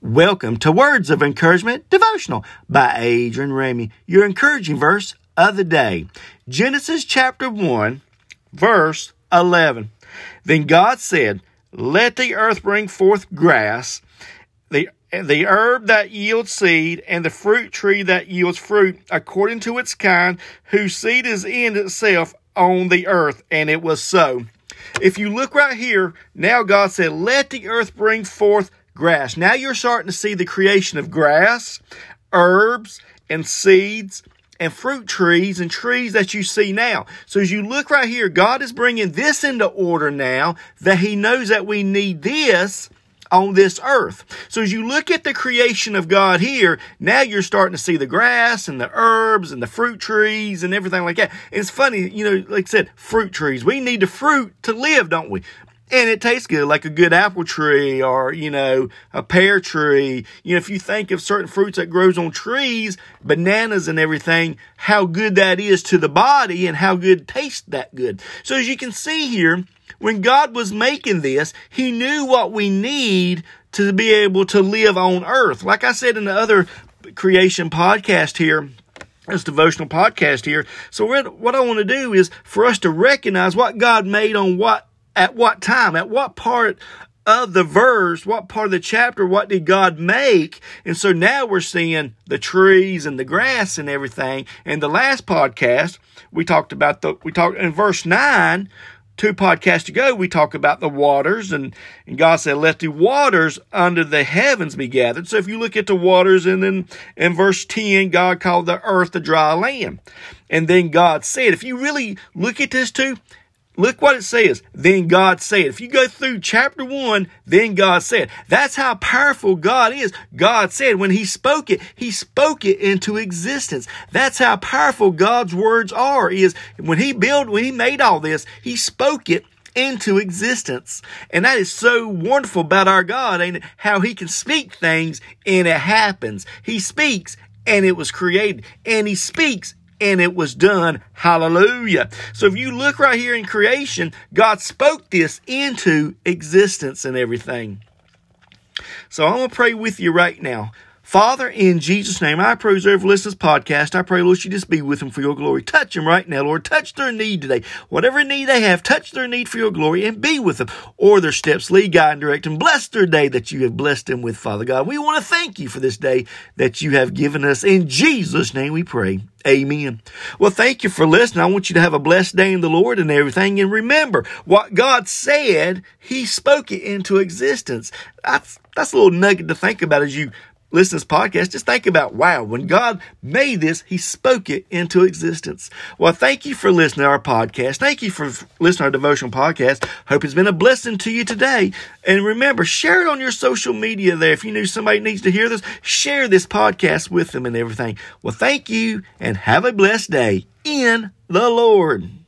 Welcome to Words of Encouragement Devotional by Adrian Ramey, your encouraging verse of the day. Genesis chapter 1, verse 11. Then God said, "Let the earth bring forth grass, the herb that yields seed, and the fruit tree that yields fruit, according to its kind, whose seed is in itself on the earth." And it was so. If you look right here, now God said, "Let the earth bring forth grass." Now you're starting to see the creation of grass, herbs, and seeds, and fruit trees, and trees that you see now. So as you look right here, God is bringing this into order now that He knows that we need this on this earth. So as you look at the creation of God here, now you're starting to see the grass and the herbs and the fruit trees and everything like that. And it's funny, like I said, fruit trees. We need the fruit to live, don't we? And it tastes good, like a good apple tree or, a pear tree. If you think of certain fruits that grows on trees, bananas and everything, how good that is to the body and how good it tastes that good. So as you can see here, when God was making this, He knew what we need to be able to live on earth. Like I said in the other creation podcast here, this devotional podcast here. So what I want to do is for us to recognize what God made at what time, at what part of the verse, what part of the chapter, what did God make? And so now we're seeing the trees and the grass and everything. And the last podcast, we talked in verse 9, 2 podcasts ago, we talked about the waters, and God said, "Let the waters under the heavens be gathered." So if you look at the waters, and then in verse 10, God called the earth the dry land. And then God said, if you really look at this too, look what it says. Then God said. If you go through chapter 1, then God said. That's how powerful God is. God said when He spoke it into existence. That's how powerful God's words are. Is when He made all this, He spoke it into existence. And that is so wonderful about our God, ain't it? How He can speak things and it happens. He speaks and it was created. And He speaks and it was done. Hallelujah. So if you look right here in creation, God spoke this into existence and everything. So I'm going to pray with you right now. Father, in Jesus' name, I pray whoever listens to this podcast, I pray, Lord, you just be with them for your glory. Touch them right now, Lord. Touch their need today. Whatever need they have, touch their need for your glory and be with them. Or their steps, lead, guide, and direct them. Bless their day that you have blessed them with, Father God. We want to thank you for this day that you have given us. In Jesus' name we pray. Amen. Well, thank you for listening. I want you to have a blessed day in the Lord and everything. And remember, what God said, He spoke it into existence. That's a little nugget to think about as you listen to this podcast. Just think about, wow, when God made this, He spoke it into existence. Well, thank you for listening to our podcast. Thank you for listening to our devotional podcast. Hope it's been a blessing to you today. And remember, share it on your social media there. If you knew somebody needs to hear this, share this podcast with them and everything. Well, thank you and have a blessed day in the Lord.